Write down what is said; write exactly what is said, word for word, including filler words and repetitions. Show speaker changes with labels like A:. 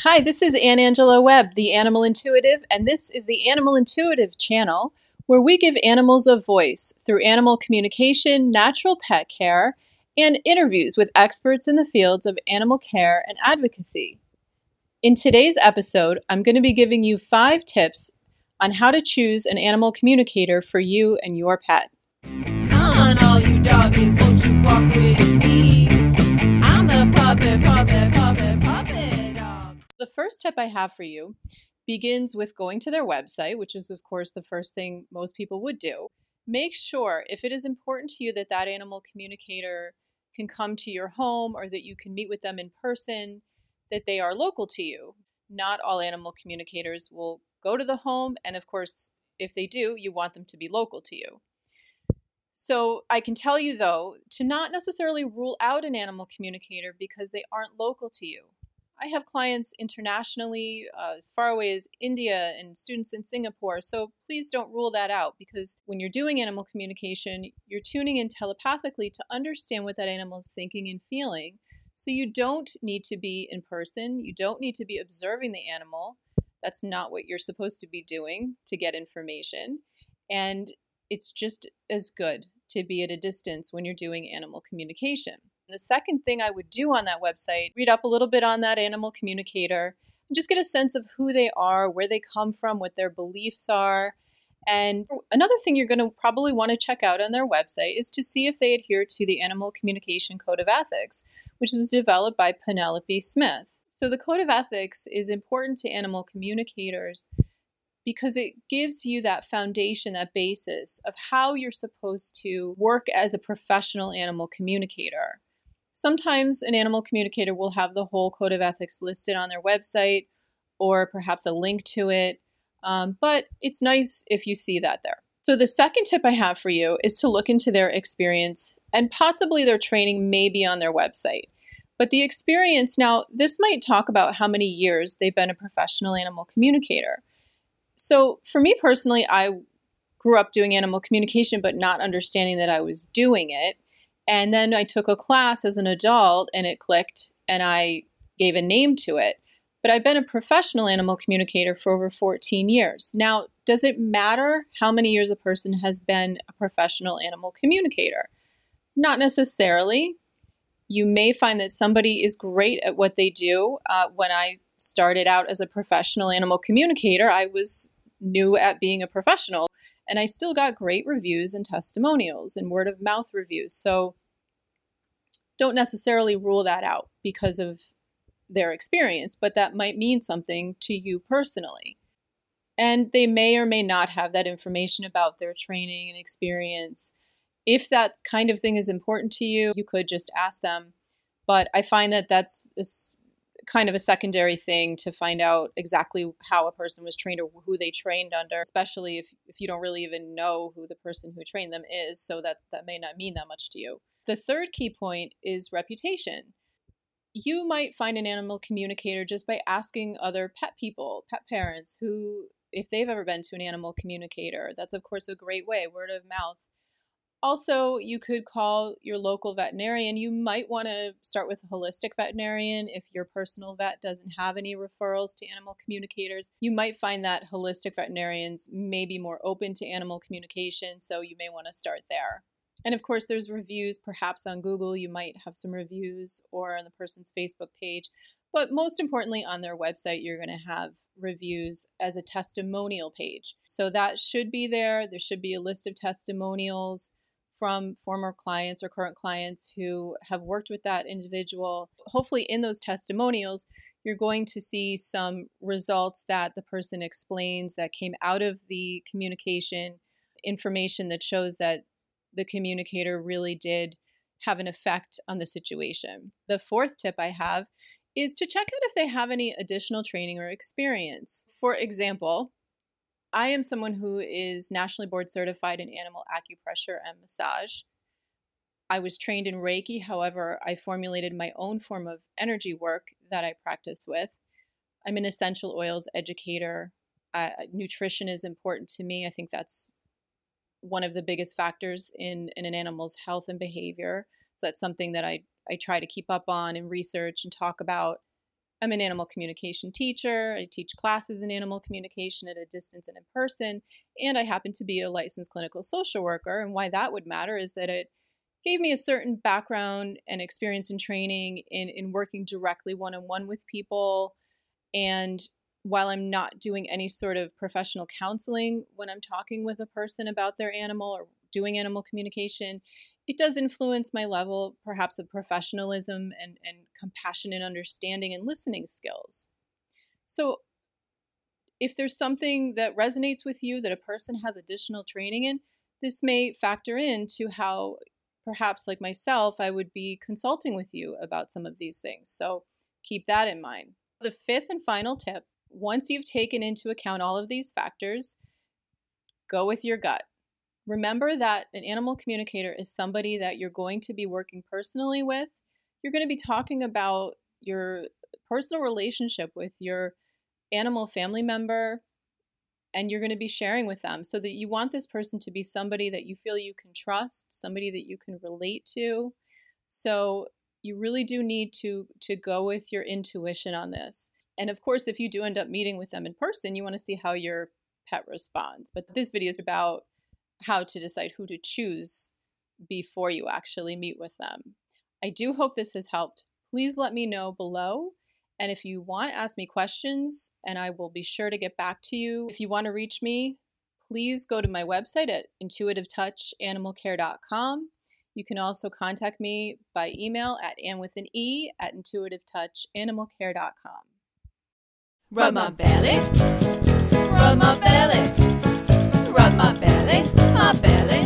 A: Hi, this is Ann Angela Webb, the Animal Intuitive, and this is the Animal Intuitive channel, where we give animals a voice through animal communication, natural pet care, and interviews with experts in the fields of animal care and advocacy. In today's episode, I'm going to be giving you five tips on how to choose an animal communicator for you and your pet.
B: Come on, all you doggies, won't you walk with me? I'm the puppet, puppet, puppet, puppet dog.
A: The first tip I have for you begins with going to their website, which is, of course, the first thing most people would do. Make sure, if it is important to you, that that animal communicator can come to your home or that you can meet with them in person, that they are local to you. Not all animal communicators will go to the home, and of course, if they do, you want them to be local to you. So I can tell you, though, to not necessarily rule out an animal communicator because they aren't local to you. I have clients internationally, uh, as far away as India, and students in Singapore, so please don't rule that out, because when you're doing animal communication, you're tuning in telepathically to understand what that animal is thinking and feeling. So you don't need to be in person, you don't need to be observing the animal. That's not what you're supposed to be doing to get information. And it's just as good to be at a distance when you're doing animal communication. The second thing I would do on that website, read up a little bit on that animal communicator and just get a sense of who they are, where they come from, what their beliefs are. And another thing you're going to probably want to check out on their website is to see if they adhere to the Animal Communication Code of Ethics, which was developed by Penelope Smith. So the Code of Ethics is important to animal communicators because it gives you that foundation, that basis of how you're supposed to work as a professional animal communicator. Sometimes an animal communicator will have the whole Code of Ethics listed on their website or perhaps a link to it, um, but it's nice if you see that there. So the second tip I have for you is to look into their experience, and possibly their training may be on their website. But the experience, now this might talk about how many years they've been a professional animal communicator. So for me personally, I grew up doing animal communication, but not understanding that I was doing it. And then I took a class as an adult and it clicked and I gave a name to it. But I've been a professional animal communicator for over fourteen years. Now, does it matter how many years a person has been a professional animal communicator? Not necessarily. You may find that somebody is great at what they do. Uh, when I started out as a professional animal communicator, I was new at being a professional. And I still got great reviews and testimonials and word of mouth reviews. So don't necessarily rule that out because of their experience, but that might mean something to you personally. And they may or may not have that information about their training and experience. If that kind of thing is important to you, you could just ask them. But I find that that's kind of a secondary thing to find out exactly how a person was trained or who they trained under, especially if, if you don't really even know who the person who trained them is, so that, that may not mean that much to you. The third key point is reputation. You might find an animal communicator just by asking other pet people, pet parents, who, if they've ever been to an animal communicator. That's, of course, a great way, word of mouth. Also, you could call your local veterinarian. You might want to start with a holistic veterinarian if your personal vet doesn't have any referrals to animal communicators. You might find that holistic veterinarians may be more open to animal communication, so you may want to start there. And of course, there's reviews, perhaps on Google. You might have some reviews, or on the person's Facebook page. But most importantly, on their website, you're going to have reviews as a testimonial page. So that should be there. There should be a list of testimonials from former clients or current clients who have worked with that individual. Hopefully in those testimonials, you're going to see some results that the person explains that came out of the communication, information that shows that the communicator really did have an effect on the situation. The fourth tip I have is to check out if they have any additional training or experience. For example, I am someone who is nationally board certified in animal acupressure and massage. I was trained in Reiki, however, I formulated my own form of energy work that I practice with. I'm an essential oils educator. Uh, nutrition is important to me. I think that's one of the biggest factors in, in an animal's health and behavior. So that's something that I, I try to keep up on and research and talk about. I'm an animal communication teacher. I teach classes in animal communication at a distance and in person, and I happen to be a licensed clinical social worker. And why that would matter is that it gave me a certain background and experience and training in, in working directly one-on-one with people. And while I'm not doing any sort of professional counseling when I'm talking with a person about their animal or doing animal communication, it does influence my level, perhaps, of professionalism and, and compassion and understanding and listening skills. So if there's something that resonates with you that a person has additional training in, this may factor into how, perhaps like myself, I would be consulting with you about some of these things. So keep that in mind. The fifth and final tip, once you've taken into account all of these factors, go with your gut. Remember that an animal communicator is somebody that you're going to be working personally with. You're going to be talking about your personal relationship with your animal family member, and you're going to be sharing with them, so that you want this person to be somebody that you feel you can trust, somebody that you can relate to. So you really do need to, to go with your intuition on this. And of course, if you do end up meeting with them in person, you want to see how your pet responds. But this video is about how to decide who to choose before you actually meet with them. I do hope this has helped. Please let me know below. And if you want to ask me questions, and I will be sure to get back to you. If you want to reach me, please go to my website at intuitive touch animal care dot com. You can also contact me by email at Ann with an E at intuitive touch animal care dot com.
B: Rub my belly, rub my belly, rub my belly, my belly.